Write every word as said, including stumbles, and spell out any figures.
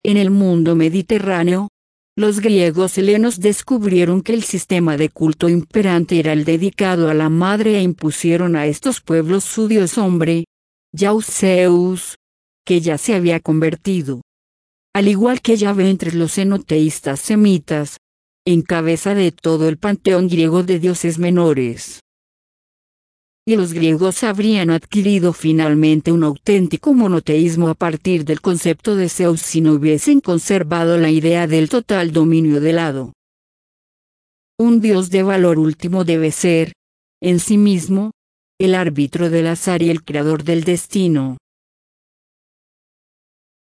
En el mundo mediterráneo, los griegos helenos descubrieron que el sistema de culto imperante era el dedicado a la madre e impusieron a estos pueblos su dios hombre, Yauzeus, que ya se había convertido, al igual que Yahvé entre los enoteístas semitas, en cabeza de todo el panteón griego de dioses menores. Y los griegos habrían adquirido finalmente un auténtico monoteísmo a partir del concepto de Zeus si no hubiesen conservado la idea del total dominio del hado. Un dios de valor último debe ser, en sí mismo, el árbitro del azar y el creador del destino.